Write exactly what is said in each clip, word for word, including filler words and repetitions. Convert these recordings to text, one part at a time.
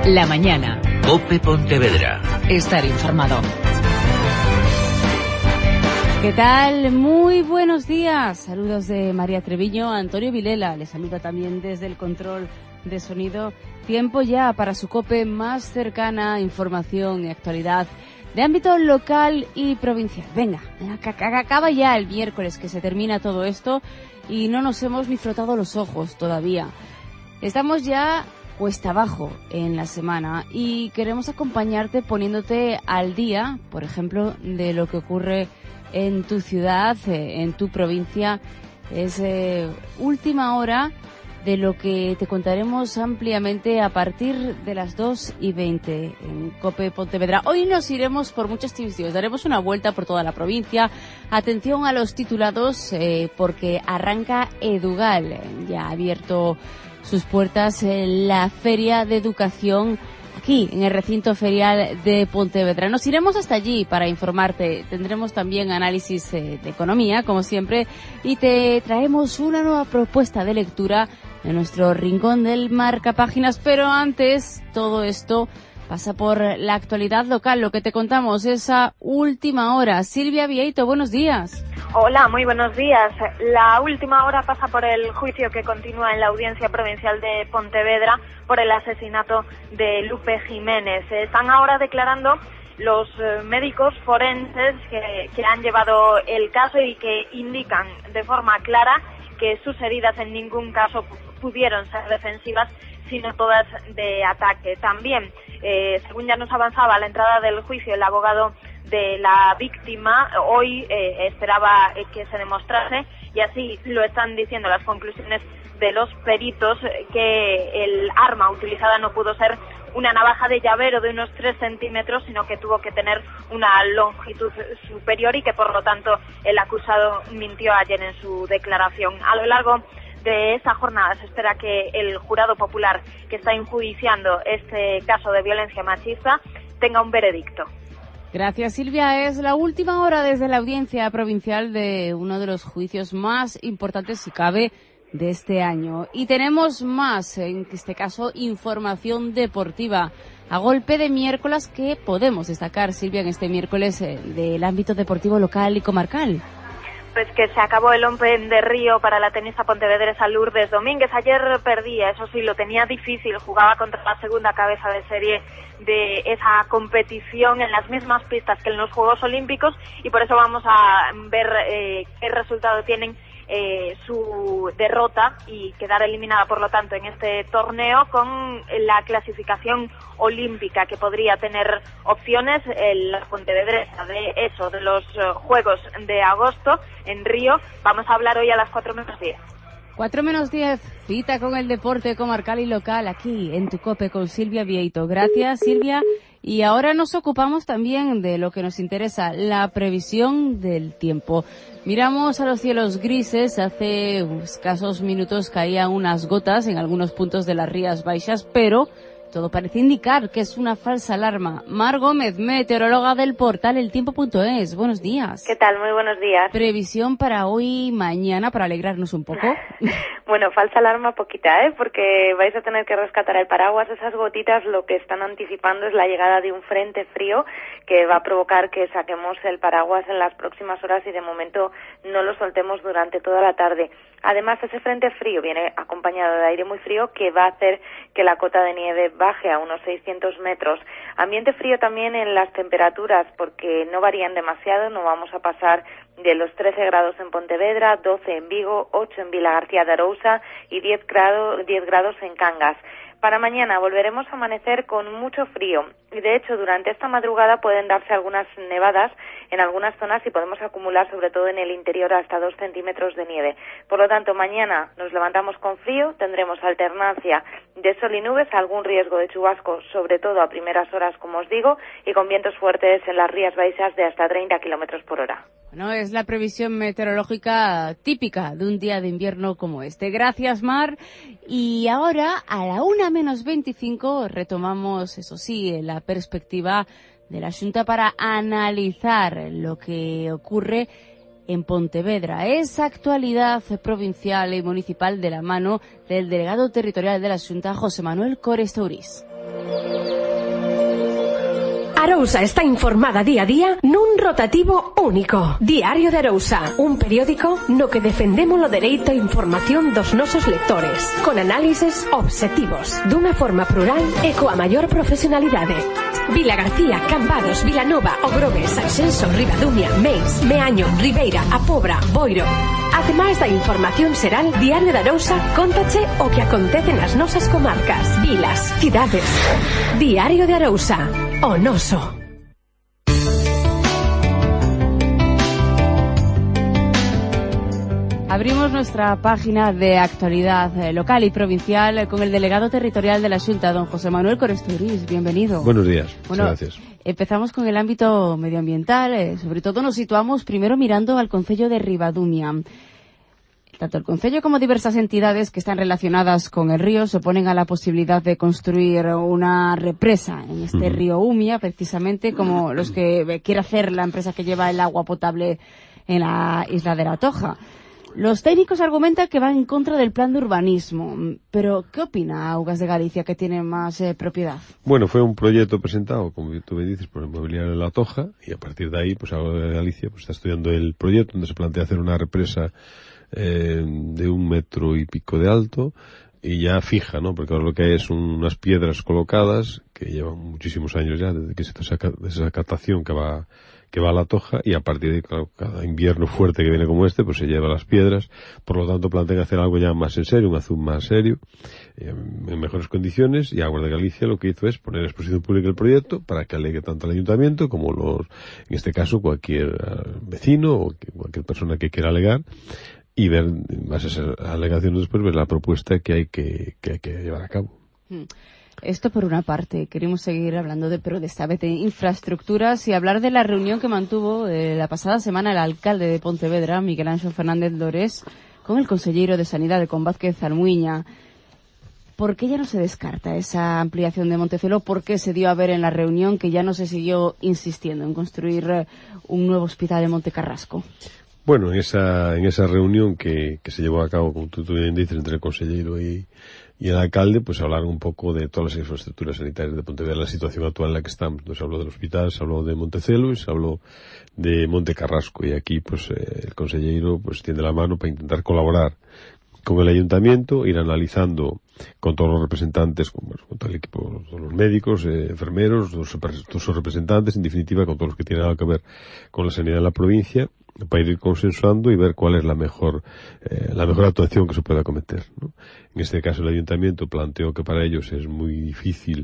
La mañana. COPE Pontevedra. Estar informado. ¿Qué tal? Muy buenos días. Saludos de María Treviño. Antonio Vilela les saluda también desde el control de sonido. Tiempo ya para su COPE más cercana, información y actualidad de ámbito local y provincial. Venga, acaba ya el miércoles que se termina todo esto y no nos hemos ni frotado los ojos todavía. Estamos ya cuesta abajo en la semana y queremos acompañarte poniéndote al día, por ejemplo, de lo que ocurre en tu ciudad, en tu provincia. Es eh, última hora de lo que te contaremos ampliamente a partir de las dos y veinte en COPE Pontevedra. Hoy nos iremos por muchos sitios, daremos una vuelta por toda la provincia. Atención a los titulados eh, porque arranca Edugal. Ya ha abierto sus puertas en la Feria de Educación aquí en el recinto ferial de Pontevedra. Nos iremos hasta allí para informarte. Tendremos también análisis eh, de economía, como siempre, y te traemos una nueva propuesta de lectura en nuestro rincón del marcapáginas. Pero antes, todo esto pasa por la actualidad local, lo que te contamos esa última hora. Silvia Vieito, buenos días. Hola, muy buenos días. La última hora pasa por el juicio que continúa en la Audiencia Provincial de Pontevedra por el asesinato de Lupe Jiménez. Están ahora declarando los médicos forenses que, que han llevado el caso y que indican de forma clara que sus heridas en ningún caso pudieron ser defensivas, sino todas de ataque. También, eh, según ya nos avanzaba a la entrada del juicio, el abogado de la víctima hoy eh, esperaba eh, que se demostrase, y así lo están diciendo las conclusiones de los peritos, eh, que el arma utilizada no pudo ser una navaja de llavero de unos tres centímetros, sino que tuvo que tener una longitud superior y que por lo tanto el acusado mintió ayer en su declaración. A lo largo de esta jornada se espera que el jurado popular que está enjuiciando este caso de violencia machista tenga un veredicto. Gracias, Silvia. Es la última hora desde la Audiencia Provincial de uno de los juicios más importantes, si cabe, de este año. Y tenemos más, en este caso, información deportiva. A golpe de miércoles, ¿qué podemos destacar, Silvia, en este miércoles eh, del ámbito deportivo local y comarcal? Pues que se acabó el Open de Río para la tenista pontevedresa Lourdes Domínguez. Ayer perdía, eso sí, lo tenía difícil, jugaba contra la segunda cabeza de serie de esa competición en las mismas pistas que en los Juegos Olímpicos, y por eso vamos a ver eh, qué resultado tienen eh, su derrota y quedar eliminada, por lo tanto, en este torneo con la clasificación olímpica, que podría tener opciones el pontevedresa de eso, de los uh, Juegos de agosto en Río. Vamos a hablar hoy a las cuatro menos diez. Cuatro menos diez, cita con el deporte comarcal y local aquí en tu COPE con Silvia Vieito. Gracias, Silvia. Y ahora nos ocupamos también de lo que nos interesa, la previsión del tiempo. Miramos a los cielos grises. Hace escasos minutos caían unas gotas en algunos puntos de las Rías Baixas, pero todo parece indicar que es una falsa alarma. Mar Gómez, meteoróloga del portal el tiempo punto es. Buenos días. ¿Qué tal? Muy buenos días. Previsión para hoy y mañana, para alegrarnos un poco. Bueno, falsa alarma poquita, ¿eh? Porque vais a tener que rescatar el paraguas. Esas gotitas lo que están anticipando es la llegada de un frente frío que va a provocar que saquemos el paraguas en las próximas horas y de momento no lo soltemos durante toda la tarde. Además, ese frente frío viene acompañado de aire muy frío que va a hacer que la cota de nieve baje a unos seiscientos metros. Ambiente frío también en las temperaturas porque no varían demasiado, no vamos a pasar de los trece grados en Pontevedra, doce en Vigo, ocho en Vilagarcía de Arousa y diez grados, diez grados en Cangas. Para mañana volveremos a amanecer con mucho frío y de hecho durante esta madrugada pueden darse algunas nevadas en algunas zonas y podemos acumular sobre todo en el interior hasta dos centímetros de nieve. Por lo tanto, mañana nos levantamos con frío, tendremos alternancia de sol y nubes, algún riesgo de chubasco sobre todo a primeras horas como os digo y con vientos fuertes en las Rías Baixas de hasta treinta kilómetros por hora. Bueno, es la previsión meteorológica típica de un día de invierno como este. Gracias, Mar. Y ahora, a la una menos veinticinco, retomamos, eso sí, la perspectiva de la Xunta para analizar lo que ocurre en Pontevedra. Es actualidad provincial y municipal de la mano del delegado territorial de la Xunta, José Manuel Cores Tourís. Arousa está informada día a día nun rotativo único. Diario de Arousa, un periódico no que defendemos o dereito a información dos nosos lectores, con análises obxectivos, dunha forma plural e coa maior profesionalidade. Vila García, Cambados, Vilanova, Ogrove, Sanxenxo, Ribadumia, Meis, Meaño, Ribeira, A Pobra, Boiro. Ademais da información xeral, Diario de Arousa cóntache o que acontece nas nosas comarcas, vilas, cidades. Diario de Arousa, o noso. Abrimos nuestra página de actualidad eh, local y provincial eh, con el delegado territorial de la Xunta, don José Manuel Coresturiz. Bienvenido. Buenos días. Bueno, Muchas gracias. Empezamos con el ámbito medioambiental. Eh, sobre todo nos situamos primero mirando al concello de Ribadumia. Tanto el concello como diversas entidades que están relacionadas con el río se oponen a la posibilidad de construir una represa en este uh-huh. río Umia, precisamente como los que quiere hacer la empresa que lleva el agua potable en la isla de La Toja. Los técnicos argumentan que van en contra del plan de urbanismo, pero ¿qué opina Augas de Galicia, que tiene más eh, propiedad? Bueno, fue un proyecto presentado, como tú me dices, por el Inmobiliario de La Toja, y a partir de ahí, pues Augas de Galicia pues, está estudiando el proyecto donde se plantea hacer una represa eh, de un metro y pico de alto, y ya fija, ¿no? Porque ahora lo que hay es un, unas piedras colocadas que llevan muchísimos años ya, desde que se hizo esa, esa captación que va que va a La Toja, y a partir de claro, cada invierno fuerte que viene como este, pues se lleva las piedras. Por lo tanto, plantean hacer algo ya más en serio, un azul más serio, eh, en mejores condiciones, y Aguas de Galicia lo que hizo es poner a exposición pública el proyecto para que alegue tanto el ayuntamiento como los, en este caso, cualquier uh, vecino o que, cualquier persona que quiera alegar, y ver, más esas alegaciones después, ver la propuesta que hay que, que, hay que llevar a cabo. Hmm. Esto por una parte. Queremos seguir hablando de, pero de esta vez de infraestructuras y hablar de la reunión que mantuvo eh, la pasada semana el alcalde de Pontevedra, Miguel Ángel Fernández Lores, con el consellero de Sanidad, con Vázquez Almuiña. ¿Por qué ya no se descarta esa ampliación de Montecelo? ¿Por qué se dio a ver en la reunión que ya no se siguió insistiendo en construir eh, un nuevo hospital en Montecarrasco? Bueno, en esa, en esa reunión que, que se llevó a cabo, como tú, tú bien dices, entre el consellero y, y el alcalde, pues hablaron un poco de todas las infraestructuras sanitarias de Pontevedra, la situación actual en la que estamos. Entonces se habló del hospital, se habló de Montecelo y se habló de Montecarrasco. Y aquí, pues, eh, el consellero, pues, tiende la mano para intentar colaborar con el ayuntamiento, ir analizando con todos los representantes, con, bueno, con todo el equipo, todos los médicos, eh, enfermeros, todos los representantes, en definitiva, con todos los que tienen algo que ver con la sanidad de la provincia, para ir consensuando y ver cuál es la mejor eh, la mejor actuación que se pueda acometer, ¿no? En este caso el ayuntamiento planteó que para ellos es muy difícil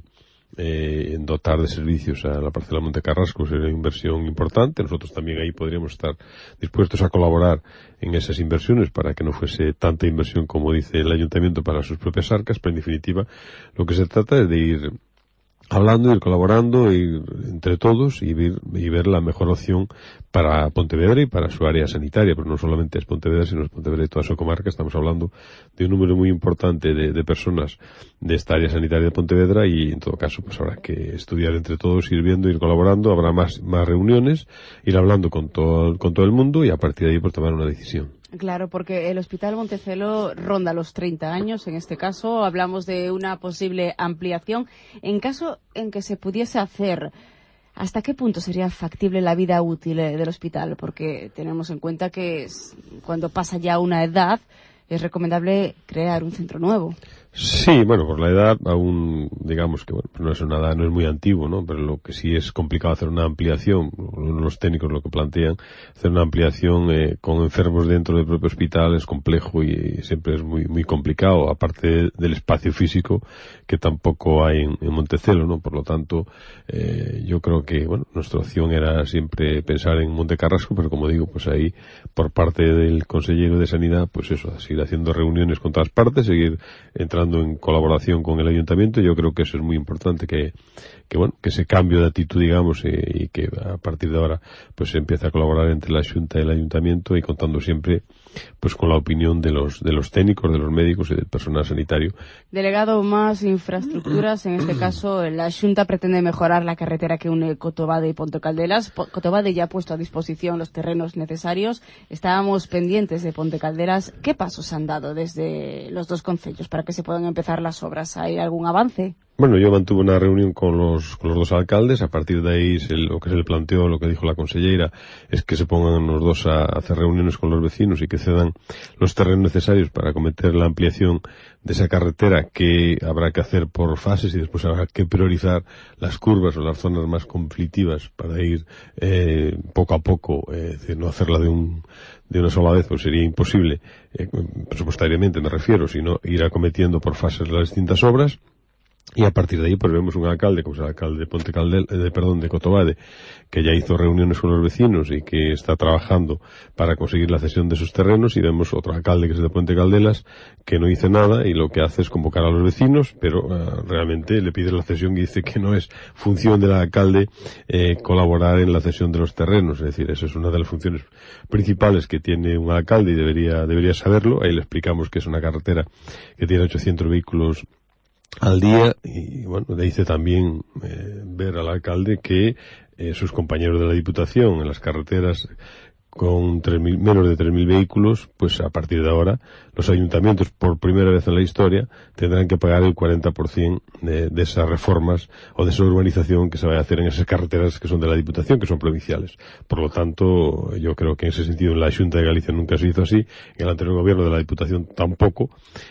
eh, dotar de servicios a la parcela Montecarrasco, sería una inversión importante. Nosotros también ahí podríamos estar dispuestos a colaborar en esas inversiones para que no fuese tanta inversión como dice el ayuntamiento para sus propias arcas, pero en definitiva lo que se trata es de ir hablando, ir colaborando, ir entre todos y ver, y ver la mejor opción para Pontevedra y para su área sanitaria, pero no solamente es Pontevedra, sino es Pontevedra y toda su comarca. Estamos hablando de un número muy importante de, de personas de esta área sanitaria de Pontevedra y en todo caso pues habrá que estudiar entre todos, ir viendo, ir colaborando, habrá más, más reuniones, ir hablando con todo, con todo el mundo y a partir de ahí pues tomar una decisión. Claro, porque el Hospital Montecelo ronda los treinta años, en este caso hablamos de una posible ampliación. En caso en que se pudiese hacer, ¿hasta qué punto sería factible la vida útil del hospital? Porque tenemos en cuenta que cuando pasa ya una edad es recomendable crear un centro nuevo. Sí, bueno, por la edad aún, digamos que bueno, no es nada, no es muy antiguo, ¿no? Pero lo que sí es complicado hacer una ampliación, los técnicos lo que plantean, hacer una ampliación eh, con enfermos dentro del propio hospital es complejo y siempre es muy muy complicado, aparte del espacio físico que tampoco hay en, en Montecelo, ¿no? Por lo tanto, eh, yo creo que, bueno, nuestra opción era siempre pensar en Montecarrasco, pero como digo, pues ahí, por parte del consejero de Sanidad, pues eso, seguir haciendo reuniones con todas partes, seguir entrando en colaboración con el ayuntamiento. Yo creo que eso es muy importante, que, que bueno, que ese cambio de actitud, digamos, eh, y que a partir de ahora pues se empiece a colaborar entre la Xunta y el ayuntamiento y contando siempre pues con la opinión de los de los técnicos, de los médicos y del personal sanitario. Delegado, más infraestructuras, en este caso la Xunta pretende mejorar la carretera que une Cotobade y Ponte Caldelas. Cotobade ya ha puesto a disposición los terrenos necesarios. Estábamos pendientes de Ponte Caldelas. ¿Qué pasos han dado desde los dos concellos para que se puedan empezar las obras? ¿Hay algún avance? Bueno, yo mantuve una reunión con los, con los dos alcaldes. A partir de ahí, se, lo que se le planteó, lo que dijo la consellera, es que se pongan los dos a hacer reuniones con los vecinos y que cedan los terrenos necesarios para acometer la ampliación de esa carretera, que habrá que hacer por fases y después habrá que priorizar las curvas o las zonas más conflictivas para ir eh, poco a poco, eh, es decir, no hacerla de un de una sola vez, pues sería imposible, eh, presupuestariamente me refiero, sino ir acometiendo por fases las distintas obras. Y a partir de ahí, pues vemos un alcalde, como es el alcalde de Ponte Caldel, de, perdón, de Cotobade, que ya hizo reuniones con los vecinos y que está trabajando para conseguir la cesión de sus terrenos, y vemos otro alcalde, que es de Puente Caldelas, que no hizo nada y lo que hace es convocar a los vecinos, pero uh, realmente le pide la cesión y dice que no es función del alcalde eh, colaborar en la cesión de los terrenos. Es decir, esa es una de las funciones principales que tiene un alcalde y debería, debería saberlo. Ahí le explicamos que es una carretera que tiene ochocientos vehículos al día, y bueno, le dice también eh, ver al alcalde que eh, sus compañeros de la Diputación en las carreteras con tres mil, menos de tres mil vehículos, pues a partir de ahora los ayuntamientos, por primera vez en la historia, tendrán que pagar el cuarenta por ciento de, de esas reformas o de esa urbanización que se vaya a hacer en esas carreteras que son de la Diputación, que son provinciales. Por lo tanto, yo creo que en ese sentido en la Xunta de Galicia nunca se hizo así, en el anterior gobierno de la Diputación tampoco,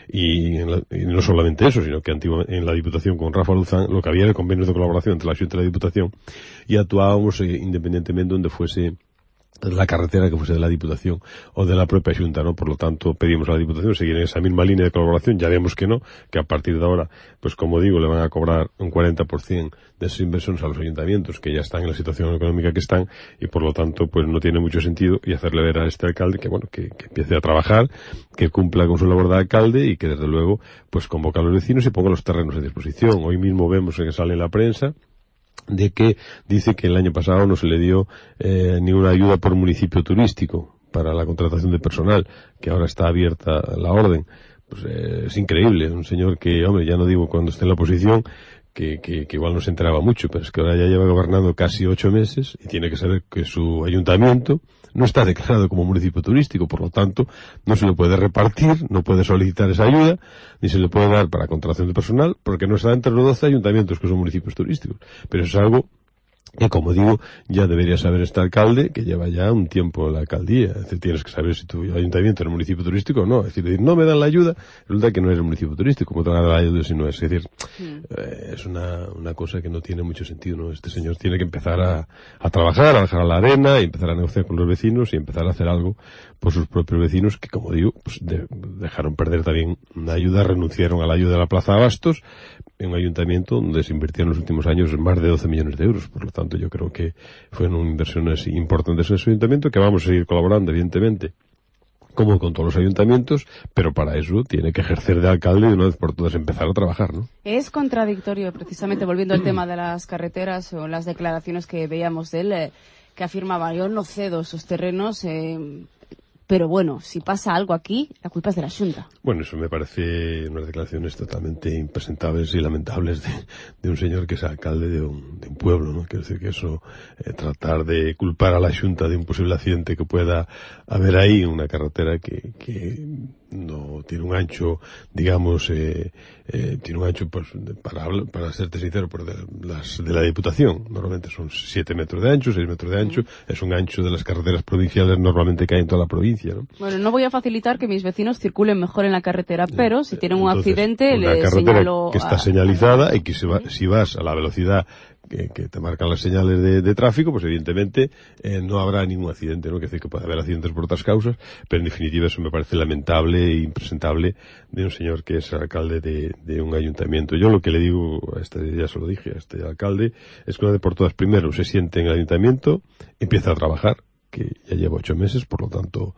y, en la, y no solamente eso, sino que antiguamente en la Diputación con Rafa Luzán lo que había era convenios de colaboración entre la Xunta y la Diputación, y actuábamos eh, independientemente donde fuese la carretera, que fuese de la Diputación o de la propia Xunta, ¿no? Por lo tanto, pedimos a la Diputación seguir en esa misma línea de colaboración. Ya vemos que no, que a partir de ahora, pues como digo, le van a cobrar un cuarenta por ciento de esas inversiones a los ayuntamientos que ya están en la situación económica que están, y por lo tanto, pues no tiene mucho sentido, y hacerle ver a este alcalde que, bueno, que, que empiece a trabajar, que cumpla con su labor de alcalde y que desde luego, pues convoque a los vecinos y ponga los terrenos a disposición. Hoy mismo vemos que sale en la prensa de que dice que el año pasado no se le dio eh, ninguna ayuda por municipio turístico para la contratación de personal, que ahora está abierta la orden. Pues eh, es increíble, un señor que, hombre, ya no digo cuando esté en la oposición, que, que, que igual no se enteraba mucho, pero es que ahora ya lleva gobernando casi ocho meses y tiene que saber que su ayuntamiento no está declarado como municipio turístico, por lo tanto, no se le puede repartir, no puede solicitar esa ayuda, ni se le puede dar para contratación de personal, porque no está entre los doce ayuntamientos que son municipios turísticos. Pero eso es algo que, como digo, ya debería saber este alcalde, que lleva ya un tiempo en la alcaldía. Es decir, tienes que saber si tu ayuntamiento es un municipio turístico o no. Es decir, no me dan la ayuda, resulta que no eres un municipio turístico. ¿Cómo te van a dar la ayuda si no es? Es decir, mm. eh, es una, una cosa que no tiene mucho sentido, ¿no? Este señor tiene que empezar a, a trabajar, a dejar a la arena, y empezar a negociar con los vecinos y empezar a hacer algo por sus propios vecinos, que, como digo, pues de, dejaron perder también una ayuda, renunciaron a la ayuda de la Plaza Abastos, en un ayuntamiento donde se invirtieron en los últimos años más de doce millones de euros. Por lo tanto, yo creo que fueron inversiones importantes en ese ayuntamiento, que vamos a seguir colaborando, evidentemente, como con todos los ayuntamientos, pero para eso tiene que ejercer de alcalde y de una vez por todas empezar a trabajar, ¿no? Es contradictorio, precisamente, volviendo al tema de las carreteras o las declaraciones que veíamos de él, eh, que afirmaba: yo no cedo esos terrenos, eh, pero bueno, si pasa algo aquí, la culpa es de la Xunta. Bueno, eso me parece unas declaraciones totalmente impresentables y lamentables de, de un señor que es alcalde de un, de un pueblo, ¿no? Quiero decir que eso, eh, tratar de culpar a la Xunta de un posible accidente que pueda haber ahí, una carretera que, que no tiene un ancho, digamos, eh, eh, tiene un ancho, pues, para, para serte sincero, por de, las, de la Diputación. Normalmente son siete metros de ancho, seis metros de ancho. Uh-huh. Es un ancho de las carreteras provinciales normalmente que hay en toda la provincia, ¿no? Bueno, no voy a facilitar que mis vecinos circulen mejor en la carretera, pero si tienen un Entonces, accidente, una le señalo que está a, señalizada a... y que si, va, si vas a la velocidad que, que te marcan las señales de, de tráfico, pues evidentemente eh, no habrá ningún accidente, ¿no? Que decir que puede haber accidentes por otras causas, pero en definitiva eso me parece lamentable e impresentable de un señor que es alcalde de, de un ayuntamiento. Yo lo que le digo a este, ya se lo dije a este alcalde, es que una vez por todas, primero se siente en el ayuntamiento, empieza a trabajar, que ya lleva ocho meses, por lo tanto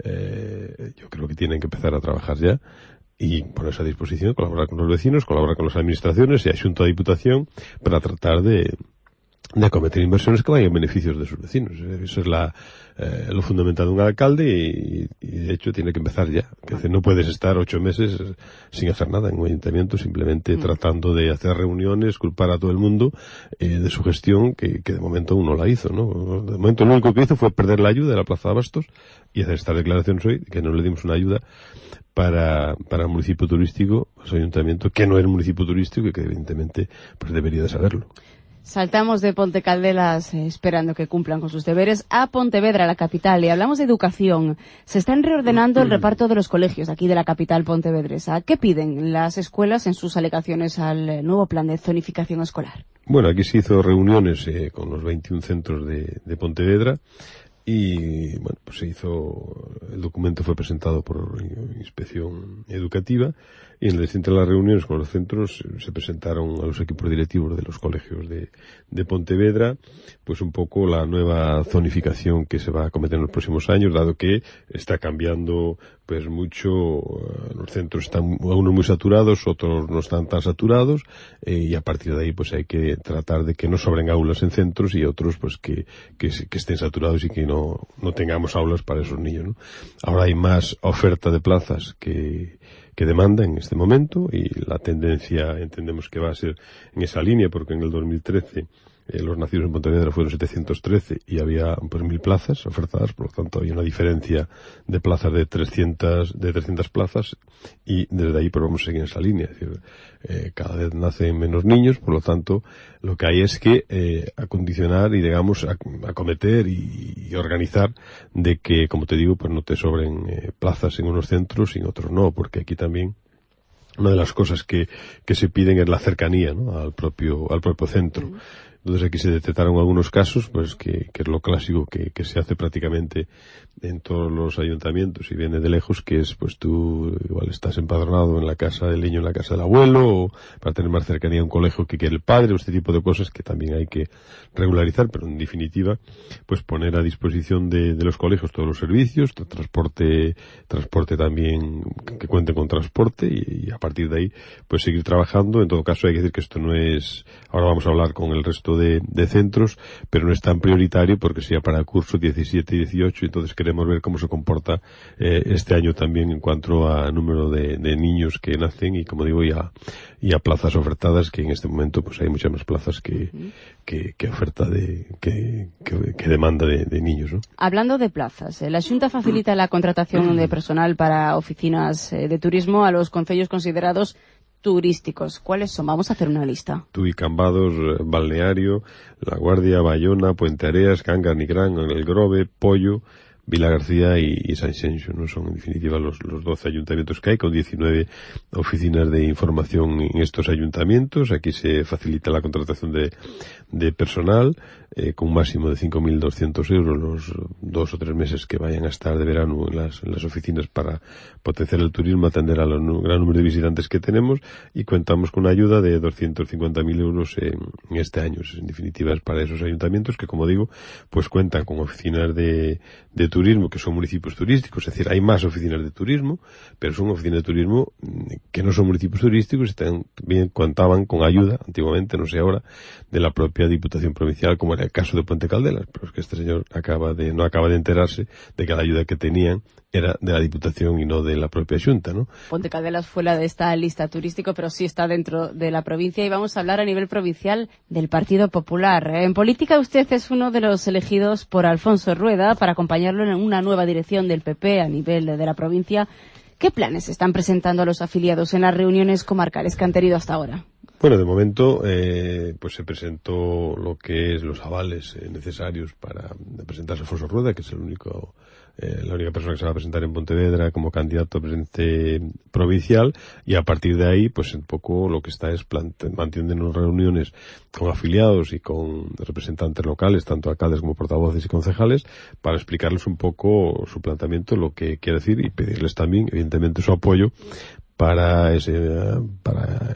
eh, yo creo que tienen que empezar a trabajar ya y ponerse a disposición, colaborar con los vecinos, colaborar con las administraciones y Xunta de Diputación para tratar de de acometer inversiones que vayan en beneficios de sus vecinos. Eso es la, eh, lo fundamental de un alcalde y, y de hecho tiene que empezar ya. Que decir, no puedes estar ocho meses sin hacer nada en un ayuntamiento, simplemente mm. tratando de hacer reuniones, culpar a todo el mundo eh, de su gestión, que, que de momento uno la hizo, ¿no? De momento lo único que hizo fue perder la ayuda de la Plaza de Abastos y hacer estas declaraciones hoy, que no le dimos una ayuda para, para el municipio turístico, su ayuntamiento, que no es municipio turístico y que evidentemente pues debería de saberlo. Saltamos de Ponte Caldelas, eh, esperando que cumplan con sus deberes, a Pontevedra, la capital, y hablamos de educación. Se están reordenando el reparto de los colegios aquí de la capital pontevedresa. ¿Qué piden las escuelas en sus alegaciones al nuevo plan de zonificación escolar? Bueno, aquí se hizo reuniones eh, con los veintiún centros de, de Pontevedra y, bueno, pues se hizo, el documento fue presentado por Inspección Educativa y en el centro de las reuniones con los centros se presentaron a los equipos directivos de los colegios de, de Pontevedra, pues un poco la nueva zonificación que se va a acometer en los próximos años, dado que está cambiando pues mucho, los centros están unos muy saturados, otros no están tan saturados, eh, y a partir de ahí pues hay que tratar de que no sobren aulas en centros y otros pues que, que, que estén saturados y que no, no tengamos aulas para esos niños, ¿no? Ahora hay más oferta de plazas que que demanda en este momento y la tendencia entendemos que va a ser en esa línea porque en el dos mil trece eh, los nacidos en Pontevedra fueron setecientos trece y había pues mil plazas ofertadas, por lo tanto había una diferencia de plazas de trescientas de trescientas plazas y desde ahí pues vamos a seguir en esa línea, es decir, eh, cada vez nacen menos niños, por lo tanto lo que hay es que eh, acondicionar y digamos acometer y, y organizar de que, como te digo, pues no te sobren eh, plazas en unos centros y en otros no, porque aquí también una de las cosas que, que se piden es la cercanía, ¿no? al propio al propio centro. Mm. Entonces aquí se detectaron algunos casos, pues que, que es lo clásico que, que se hace prácticamente en todos los ayuntamientos y viene de lejos, que es pues tú igual estás empadronado en la casa del niño, en la casa del abuelo, o para tener más cercanía a un colegio que quiere el padre, o este tipo de cosas que también hay que regularizar, pero en definitiva pues poner a disposición de, de los colegios todos los servicios, transporte, transporte también, que cuenten con transporte y, y a partir de ahí pues seguir trabajando. En todo caso hay que decir que esto no es, ahora vamos a hablar con el resto De, de centros, pero no es tan prioritario porque sea para el curso diecisiete y dieciocho, entonces queremos ver cómo se comporta eh, este año también en cuanto a número de, de niños que nacen y, como digo, y a, y a plazas ofertadas, que en este momento pues hay muchas más plazas que, que, que oferta de, que, que, que demanda de, de niños, ¿no? Hablando de plazas, la Xunta facilita la contratación de personal para oficinas de turismo a los concellos considerados turísticos. ¿Cuáles son? Vamos a hacer una lista. Tui, Cambados, Balneario, La Guardia, Bayona, Puente Areas, Cangas, Nigrán, El Grove, Pollo, Vila García y, y San Xenxo, ¿no? Son en definitiva los, los doce ayuntamientos que hay, con diecinueve oficinas de información en estos ayuntamientos. Aquí se facilita la contratación de, de personal, eh, con un máximo de cinco mil doscientos euros los dos o tres meses que vayan a estar de verano en las, en las oficinas para potenciar el turismo, atender al gran número de visitantes que tenemos, y contamos con una ayuda de doscientos cincuenta mil euros en, en este año. En definitiva es para esos ayuntamientos que, como digo, pues cuentan con oficinas de, de turismo, que son municipios turísticos, es decir, hay más oficinas de turismo, pero son oficinas de turismo que no son municipios turísticos y también contaban con ayuda, antiguamente, no sé ahora, de la propia Diputación Provincial, como era el caso de Puente Caldelas, pero es que este señor acaba de, no acaba de enterarse de que la ayuda que tenían era de la Diputación y no de la propia Xunta, ¿no? Ponte Caldelas fuera de esta lista turístico, pero sí está dentro de la provincia, y vamos a hablar a nivel provincial del Partido Popular. En política usted es uno de los elegidos por Alfonso Rueda para acompañarlo en una nueva dirección del P P a nivel de la provincia. ¿Qué planes están presentando a los afiliados en las reuniones comarcales que han tenido hasta ahora? Bueno, de momento, eh, pues se presentó lo que es los avales eh, necesarios para presentarse a Alfonso Rueda, que es el único, eh, la única persona que se va a presentar en Pontevedra como candidato a presidente provincial, y a partir de ahí, pues un poco lo que está es manteniendo reuniones con afiliados y con representantes locales, tanto alcaldes como portavoces y concejales, para explicarles un poco su planteamiento, lo que quiere decir, y pedirles también, evidentemente, su apoyo para ese, para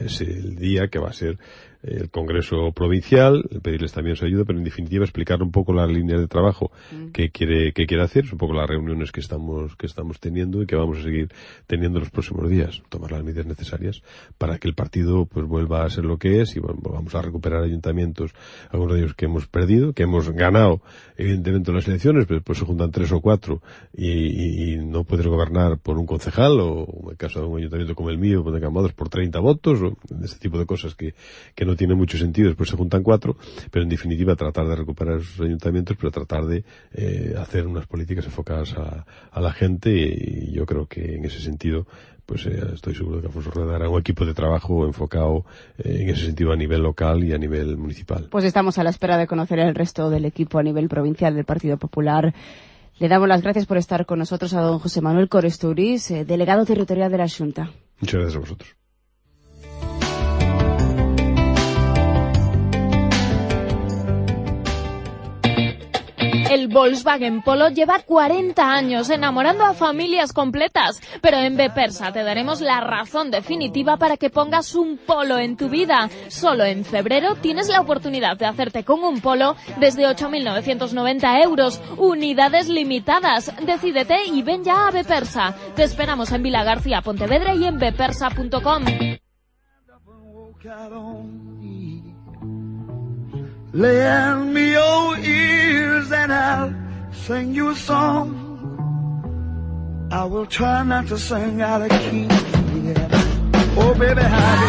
es el día que va a ser el Congreso Provincial, pedirles también su ayuda, pero en definitiva explicar un poco las líneas de trabajo mm. que quiere que quiere hacer, un poco las reuniones que estamos que estamos teniendo y que vamos a seguir teniendo los próximos días, tomar las medidas necesarias para que el partido pues vuelva a ser lo que es y bueno, vamos a recuperar ayuntamientos, algunos de ellos que hemos perdido, que hemos ganado evidentemente en las elecciones, pero después se juntan tres o cuatro y, y, y no puedes gobernar por un concejal o en el caso de un ayuntamiento como el mío, de Cambados, por treinta votos o este tipo de cosas que, que no tiene mucho sentido, después se juntan cuatro, pero en definitiva tratar de recuperar esos ayuntamientos, pero tratar de eh, hacer unas políticas enfocadas a, a la gente y, y yo creo que en ese sentido pues eh, estoy seguro de que Alfonso Rueda hará un equipo de trabajo enfocado eh, en ese sentido a nivel local y a nivel municipal. Pues estamos a la espera de conocer el resto del equipo a nivel provincial del Partido Popular. Le damos las gracias por estar con nosotros a don José Manuel Coresturiz, eh, delegado territorial de la Xunta. Muchas gracias a vosotros. El Volkswagen Polo lleva cuarenta años enamorando a familias completas, pero en Bepersa te daremos la razón definitiva para que pongas un Polo en tu vida. Solo en febrero tienes la oportunidad de hacerte con un Polo desde ocho mil novecientos noventa euros, unidades limitadas. Decídete y ven ya a Bepersa. Te esperamos en Vila García, Pontevedra y en bepersa punto com. Lend me your ears and I'll sing you a song. I will try not to sing out of key. Yeah. Oh baby,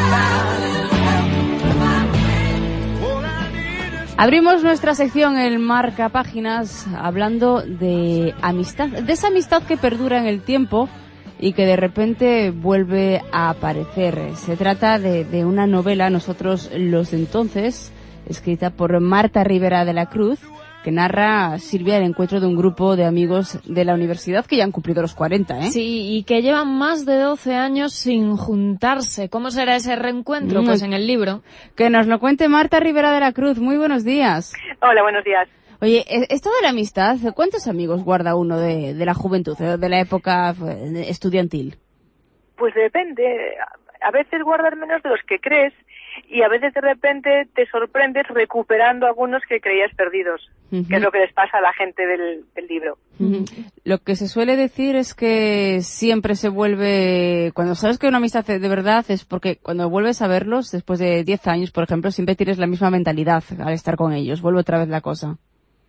Abrimos nuestra sección El Marca Páginas hablando de amistad, de esa amistad que perdura en el tiempo y que de repente vuelve a aparecer. Se trata de, de una novela, Nosotros los de entonces, escrita por Marta Rivera de la Cruz, que narra, Silvia, el encuentro de un grupo de amigos de la universidad que ya han cumplido los cuarenta, ¿eh? Sí, y que llevan más de doce años sin juntarse. ¿Cómo será ese reencuentro? Mm. Pues en el libro. Que nos lo cuente Marta Rivera de la Cruz. Muy buenos días. Hola, buenos días. Oye, esto de la amistad, ¿cuántos amigos guarda uno de, de la juventud, de la época estudiantil? Pues depende. A veces guardas menos de los que crees y a veces de repente te sorprendes recuperando algunos que creías perdidos, uh-huh. que es lo que les pasa a la gente del, del libro. Uh-huh. Lo que se suele decir es que siempre se vuelve, cuando sabes que una amistad de verdad es porque cuando vuelves a verlos después de diez años, por ejemplo, siempre tienes la misma mentalidad al estar con ellos, vuelve otra vez la cosa.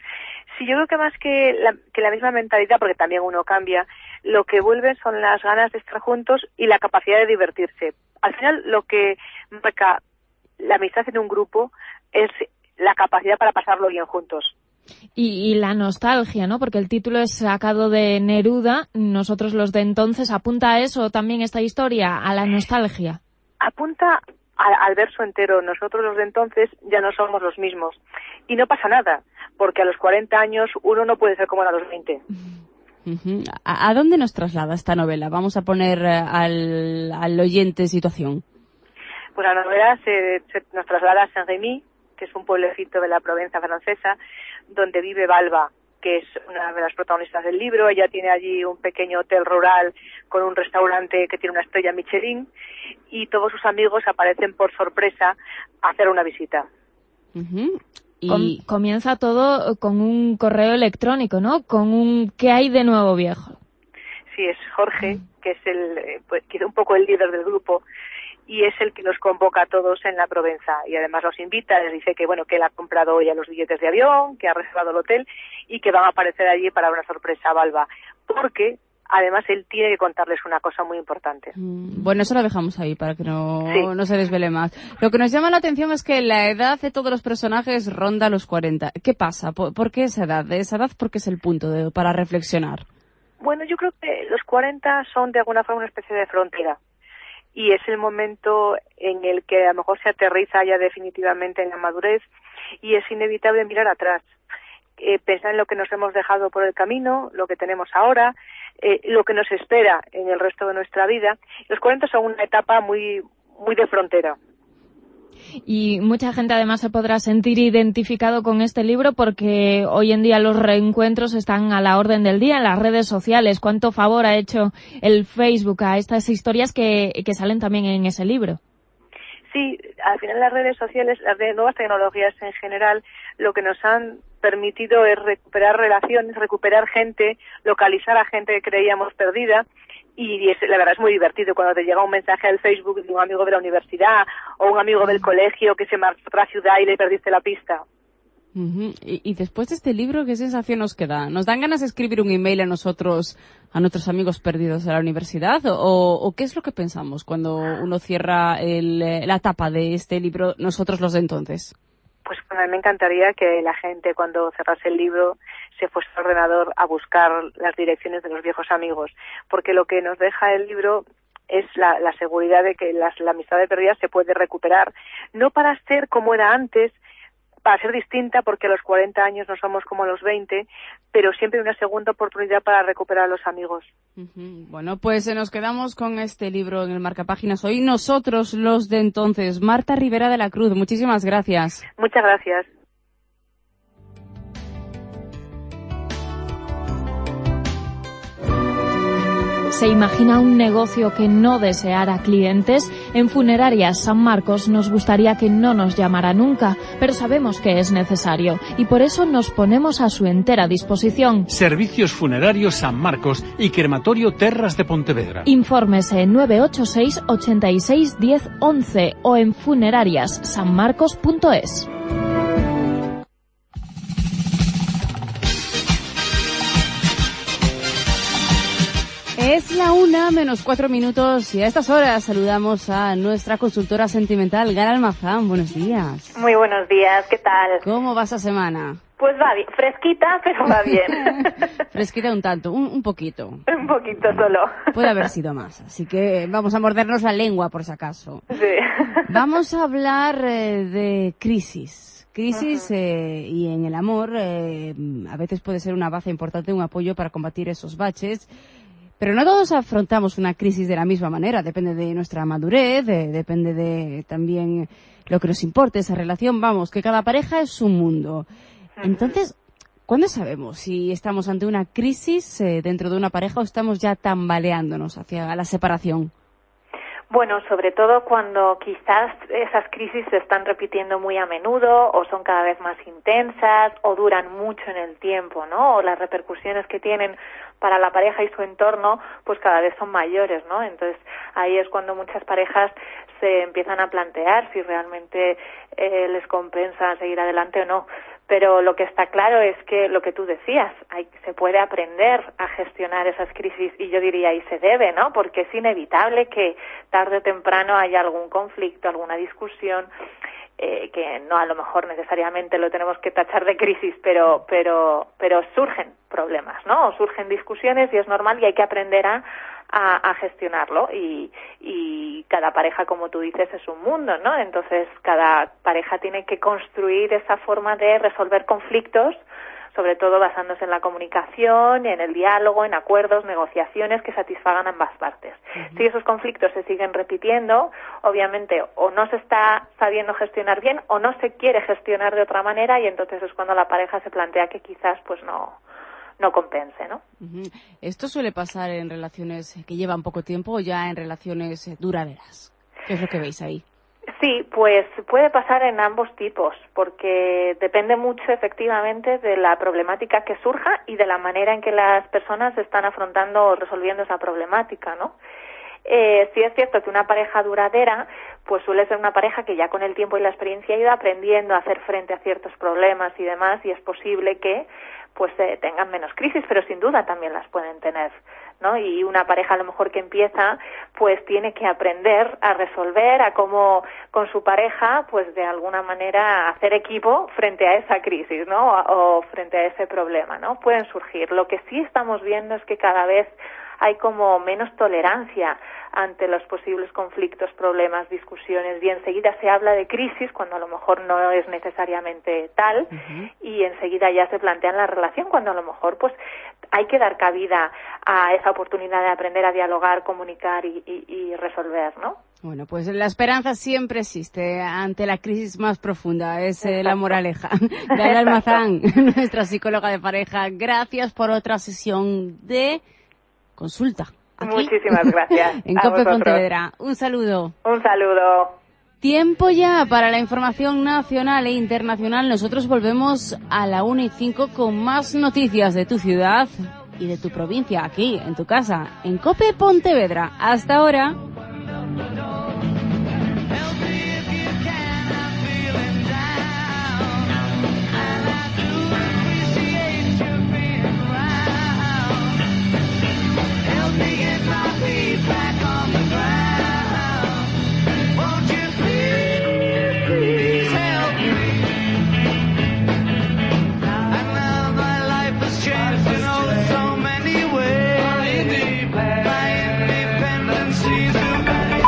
Sí, yo creo que más que la, que la misma mentalidad, porque también uno cambia, lo que vuelven son las ganas de estar juntos y la capacidad de divertirse. Al final, lo que marca la amistad en un grupo es la capacidad para pasarlo bien juntos. Y, y la nostalgia, ¿no? Porque el título es sacado de Neruda, Nosotros los de entonces. ¿Apunta a eso también esta historia, a la nostalgia? Apunta al, al verso entero. Nosotros los de entonces ya no somos los mismos. Y no pasa nada, porque a los cuarenta años uno no puede ser como a los veinte. Uh-huh. ¿A, ¿A dónde nos traslada esta novela? Vamos a poner al, al oyente en situación. Pues la novela se, se nos traslada a Saint-Rémy, que es un pueblecito de la Provenza francesa, donde vive Balba, que es una de las protagonistas del libro. Ella tiene allí un pequeño hotel rural con un restaurante que tiene una estrella Michelin y todos sus amigos aparecen por sorpresa a hacer una visita. Uh-huh. Y Com- comienza todo con un correo electrónico, ¿no? Con un ¿qué hay de nuevo, viejo? Sí, es Jorge, que es el, pues, que es un poco el líder del grupo, y es el que los convoca a todos en la Provenza y además los invita, les dice que bueno que él ha comprado ya los billetes de avión, que ha reservado el hotel y que van a aparecer allí para una sorpresa a Balba, porque además él tiene que contarles una cosa muy importante. Bueno, eso lo dejamos ahí para que no, sí. no se desvele más. Lo que nos llama la atención es que la edad de todos los personajes ronda los cuarenta. ¿Qué pasa? ¿Por, por qué esa edad? ¿Esa edad por qué es el punto de, para reflexionar? Bueno, yo creo que los cuarenta son de alguna forma una especie de frontera. Y es el momento en el que a lo mejor se aterriza ya definitivamente en la madurez y es inevitable mirar atrás, eh, pensar en lo que nos hemos dejado por el camino, lo que tenemos ahora, eh, lo que nos espera en el resto de nuestra vida. Los cuarenta son una etapa muy, muy de frontera. Y mucha gente además se podrá sentir identificado con este libro porque hoy en día los reencuentros están a la orden del día en las redes sociales. ¿Cuánto favor ha hecho el Facebook a estas historias que, que salen también en ese libro? sí, al final las redes sociales, las nuevas tecnologías en general, lo que nos han permitido es recuperar relaciones, recuperar gente, localizar a gente que creíamos perdida. Y es, la verdad es muy divertido cuando te llega un mensaje al Facebook de un amigo de la universidad o un amigo del colegio que se marchó a otra ciudad y le perdiste la pista. Uh-huh. y, y después de este libro, ¿qué sensación nos queda? ¿Nos dan ganas de escribir un email a nosotros, a nuestros amigos perdidos de la universidad? ¿O, o qué es lo que pensamos cuando uno cierra el, la tapa de este libro, nosotros los de entonces? Pues bueno, a mí me encantaría que la gente, cuando cerrase el libro, se fuese al ordenador a buscar las direcciones de los viejos amigos, porque lo que nos deja el libro es la, la seguridad de que las, la amistad de perdida se puede recuperar, no para ser como era antes, para ser distinta, porque a los cuarenta años no somos como a los veinte, pero siempre una segunda oportunidad para recuperar a los amigos. Uh-huh. Bueno, pues eh, nos quedamos con este libro en el Marcapáginas hoy, nosotros los de entonces. Marta Rivera de la Cruz, muchísimas gracias. Muchas gracias. ¿Se imagina un negocio que no deseara clientes? En Funerarias San Marcos nos gustaría que no nos llamara nunca, pero sabemos que es necesario y por eso nos ponemos a su entera disposición. Servicios Funerarios San Marcos y Crematorio Terras de Pontevedra. Infórmese en nueve ocho seis, ochenta y seis, diez, once o en funerarias san marcos punto es. Es la una menos cuatro minutos y a estas horas saludamos a nuestra consultora sentimental, Gara Almazán. Buenos días. Muy buenos días, ¿qué tal? ¿Cómo va esa semana? Pues va bien, fresquita, pero va bien. Fresquita un tanto, un, un poquito. Un poquito solo. Puede haber sido más, así que vamos a mordernos la lengua por si acaso. Sí. Vamos a hablar eh, de crisis. Crisis uh-huh. eh, y en el amor eh, a veces puede ser una baza importante, un apoyo para combatir esos baches. Pero no todos afrontamos una crisis de la misma manera, depende de nuestra madurez, de, depende de también lo que nos importe esa relación. Vamos, que cada pareja es un mundo. Entonces, ¿cuándo sabemos si estamos ante una crisis eh, dentro de una pareja o estamos ya tambaleándonos hacia la separación? Bueno, sobre todo cuando quizás esas crisis se están repitiendo muy a menudo o son cada vez más intensas o duran mucho en el tiempo, ¿no? O las repercusiones que tienen para la pareja y su entorno, pues cada vez son mayores, ¿no? Entonces ahí es cuando muchas parejas se empiezan a plantear si realmente eh, les compensa seguir adelante o no. Pero lo que está claro es que lo que tú decías, hay, se puede aprender a gestionar esas crisis y yo diría y se debe, ¿no? Porque es inevitable que tarde o temprano haya algún conflicto, alguna discusión, eh, que no a lo mejor necesariamente lo tenemos que tachar de crisis, pero pero pero surgen problemas, ¿no? O surgen discusiones y es normal y hay que aprender a A, a gestionarlo y, y cada pareja, como tú dices, es un mundo, ¿no? Entonces cada pareja tiene que construir esa forma de resolver conflictos, sobre todo basándose en la comunicación, en el diálogo, en acuerdos, negociaciones que satisfagan a ambas partes. Uh-huh. Si esos conflictos se siguen repitiendo, obviamente o no se está sabiendo gestionar bien o no se quiere gestionar de otra manera y entonces es cuando la pareja se plantea que quizás pues no no compense, ¿no? Uh-huh. ¿Esto suele pasar en relaciones que llevan poco tiempo o ya en relaciones duraderas? ¿Qué es lo que veis ahí? Sí, pues puede pasar en ambos tipos, porque depende mucho efectivamente de la problemática que surja y de la manera en que las personas están afrontando o resolviendo esa problemática, ¿no? Eh, sí es cierto que una pareja duradera pues suele ser una pareja que ya con el tiempo y la experiencia ha ido aprendiendo a hacer frente a ciertos problemas y demás y es posible que pues eh, tengan menos crisis, pero sin duda también las pueden tener, ¿no? Y una pareja a lo mejor que empieza, pues tiene que aprender a resolver, a cómo con su pareja, pues de alguna manera hacer equipo frente a esa crisis, ¿no? O, o frente a ese problema, ¿no? Pueden surgir. Lo que sí estamos viendo es que cada vez hay como menos tolerancia ante los posibles conflictos, problemas, discusiones, y enseguida se habla de crisis cuando a lo mejor no es necesariamente tal, uh-huh. y enseguida ya se plantea la relación cuando a lo mejor pues hay que dar cabida a esa oportunidad de aprender a dialogar, comunicar y, y, y resolver, ¿no? Bueno, pues la esperanza siempre existe ante la crisis más profunda, es eh, la moraleja. Gara Almazán, nuestra psicóloga de pareja, gracias por otra sesión de consulta. Aquí. Muchísimas gracias. En COPE Pontevedra. Un saludo. Un saludo. Tiempo ya para la información nacional e internacional. Nosotros volvemos a la una y cinco con más noticias de tu ciudad y de tu provincia, aquí, en tu casa, en COPE Pontevedra. Hasta ahora.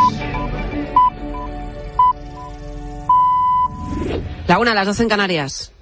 La una, a las doce en Canarias.